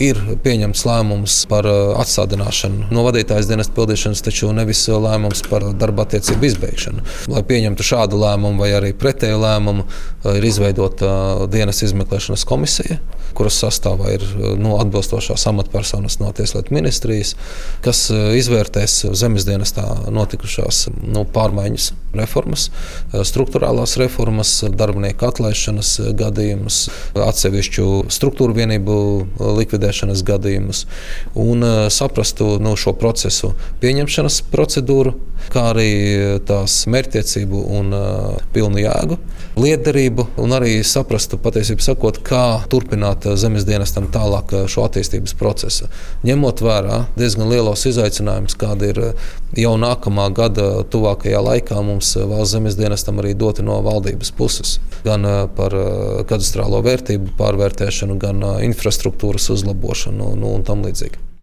ir pieņemts lēmums par atstādināšanu no vadītājas dienesta pildīšanas, taču nevis lēmums par darba attiecību izbeigšanu. Lai pieņemtu šādu lēmumu vai arī pretēju lēmumu, ir izveidota dienesta izmeklēšanas komisija, kuras sastāvā ir atbilstošās amatpersonas no Tieslietu ministrijas, kas izvērtēs zemes dienestā notikušās pārmaiņas, reformas, struktūrālās reformas, darbinieku atlaišanas gadījumus, atsevišķu struktūru vienību likvidēšanas gadījumus un saprastu šo procesu pieņemšanas procedūru, kā arī tās mērķtiecību un pilnu jēgu, lietderību un arī saprastu, patiesībā sakot, kā turpināt zemes dienestam tālāk šo attīstības procesu. Ņemot vērā diezgan lielos izaicinājumus, kāda ir jau nākamā gada tuvākajā laikā mums valsts zemes dienestam arī doti no valdības puses. Gan par kadastrālo vērtību pārvērtēšanu, gan infrastruktūras uzlabošanu un tam līdzīgi.